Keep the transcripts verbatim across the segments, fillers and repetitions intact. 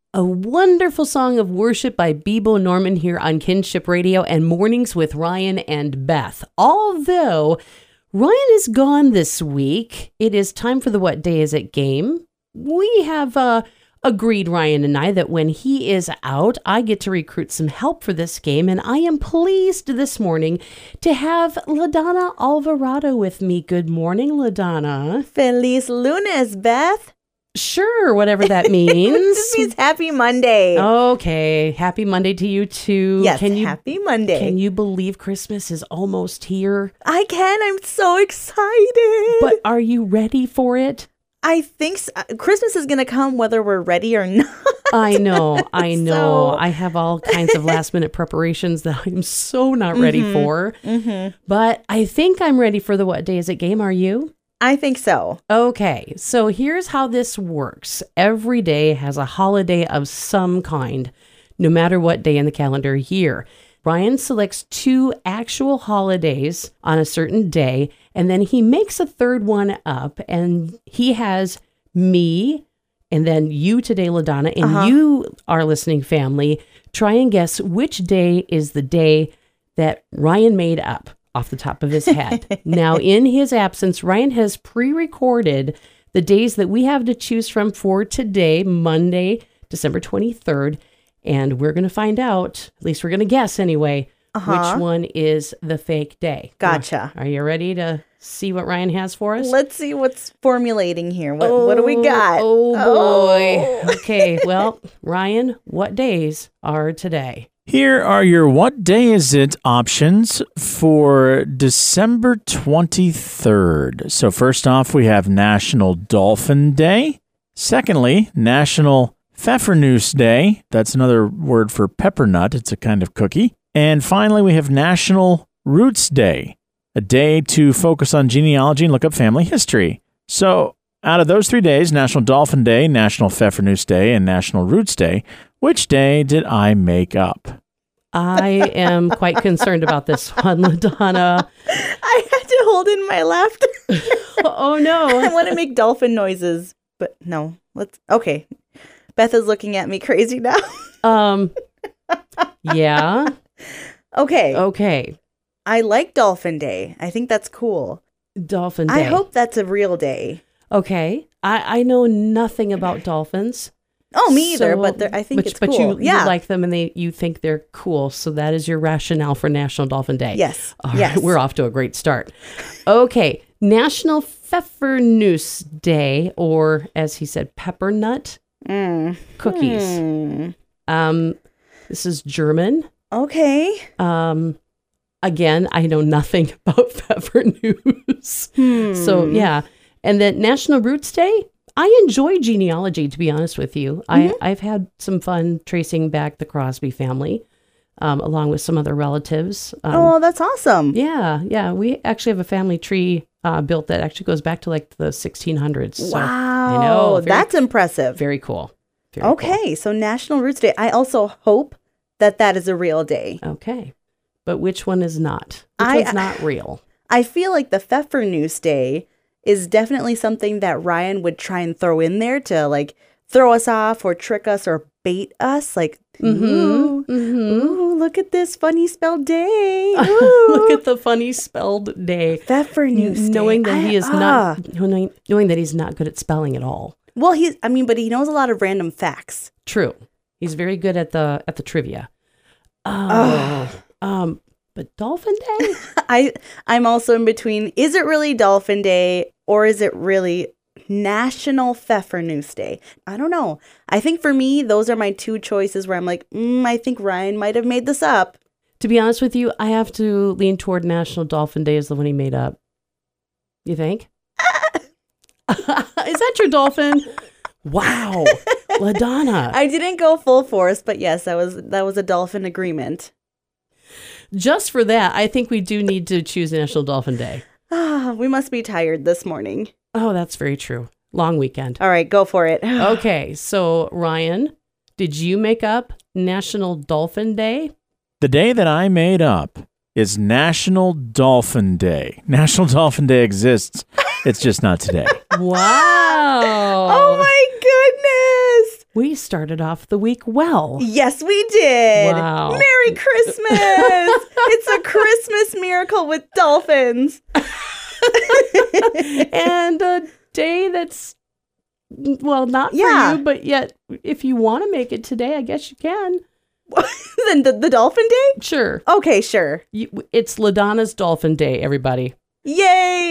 A wonderful song of worship by Bebo Norman here on Kinship Radio and Mornings with Ryan and Beth. Although Ryan is gone this week, it is time for the What Day Is It game. We have uh, agreed, Ryan and I, that when he is out, I get to recruit some help for this game, and I am pleased this morning to have LaDonna Alvarado with me. Good morning, LaDonna. Feliz lunes, Beth. Sure, whatever that means. This means happy Monday. Okay, happy Monday to you too. Yes, can you, happy Monday. Can you believe Christmas is almost here? I can. I'm so excited. But are you ready for it? I think so. Christmas is going to come whether we're ready or not. I know, I know. So... I have all kinds of last minute preparations that I'm so not ready mm-hmm. for. Mm-hmm. But I think I'm ready for the What Day Is It game. Are you? I think so. Okay, so here's how this works. Every day has a holiday of some kind, no matter what day in the calendar year. Ryan selects two actual holidays on a certain day, and then he makes a third one up, and he has me, and then you today, LaDonna, and uh-huh. you, our listening family, try and guess which day is the day that Ryan made up off the top of his head. Now, in his absence, Ryan has pre-recorded the days that we have to choose from for today, Monday, December twenty-third, and we're going to find out, at least we're going to guess anyway, uh-huh. which one is the fake day. Gotcha. Are you ready to see what Ryan has for us? Let's see what's formulating here. What, oh, what do we got? Oh, boy. Oh. Okay, well, Ryan, what days are today? Here are your What Day Is It options for December twenty-third. So first off, we have National Dolphin Day. Secondly, National Pfeffernuss Day. That's another word for pepper nut. It's a kind of cookie. And finally, we have National Roots Day, a day to focus on genealogy and look up family history. So out of those three days, National Dolphin Day, National Pfeffernuss Day, and National Roots Day, which day did I make up? I am quite concerned about this one, LaDonna. I had to hold in my laughter. Oh, no. I want to make dolphin noises, but no. Let's. Okay. Beth is looking at me crazy now. um. Yeah. Okay. Okay. I like Dolphin Day. I think that's cool. Dolphin Day. I hope that's a real day. Okay. I, I know nothing about dolphins. Oh, me either, so, but I think but, it's but cool. you, yeah. you like them and they you think they're cool. So that is your rationale for National Dolphin Day. Yes. All yes. right, we're off to a great start. Okay. National Pfeffernuss Day, or as he said, pepper nut mm. cookies. Hmm. Um, this is German. Okay. Um, again, I know nothing about Pfeffernuss. Hmm. So yeah. And then National Roots Day. I enjoy genealogy, to be honest with you. Mm-hmm. I, I've had some fun tracing back the Crosby family, um, along with some other relatives. Um, oh, that's awesome. Yeah, yeah. We actually have a family tree uh, built that actually goes back to like the sixteen hundreds. So, wow. I know. Very, that's impressive. Very cool. Very okay, cool. So National Roots Day. I also hope that that is a real day. Okay. But which one is not? Which I, one's not real? I feel like the Pfeffernuss Day is definitely something that Ryan would try and throw in there to like throw us off or trick us or bait us. Like, mm-hmm, ooh, mm-hmm. ooh, look at this funny spelled day. Look at the funny spelled day. Pfeffernuss knowing Day. that he I, is uh, not knowing, knowing that he's not good at spelling at all. Well, he's I mean, but he knows a lot of random facts. True. He's very good at the at the trivia. Oh, um, but Dolphin Day? I I'm also in between. Is it really Dolphin Day or is it really National Pfeffernuss Day? I don't know. I think for me, those are my two choices where I'm like, mm, I think Ryan might have made this up. To be honest with you, I have to lean toward National Dolphin Day as the one he made up. You think? Is that your dolphin? Wow, LaDonna. I didn't go full force, but yes, that was that was a dolphin agreement. Just for that, I think we do need to choose National Dolphin Day. Ah, we must be tired this morning. Oh, that's very true. Long weekend. All right, go for it. Okay, so Ryan, did you make up National Dolphin Day? The day that I made up is National Dolphin Day. National Dolphin Day exists. It's just not today. Wow. Oh my goodness. We started off the week well. Yes, we did. Wow. Merry Christmas. It's a Christmas miracle with dolphins. And a day that's, well, not for Yeah. you, but yet if you want to make it today, I guess you can. Then the, the dolphin day? Sure. Okay, sure. You, it's LaDonna's Dolphin Day, everybody. Yay.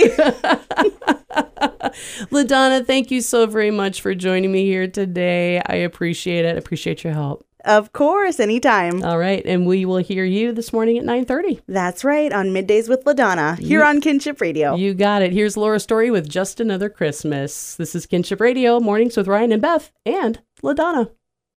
LaDonna, thank you so very much for joining me here today. I appreciate it. I appreciate your help. Of course, anytime. All right. And we will hear you this morning at nine thirty. That's right, on Middays with LaDonna, here You- on Kinship Radio. You got it. Here's Laura Story with Just Another Christmas. This is Kinship Radio, Mornings with Ryan and Beth, and LaDonna.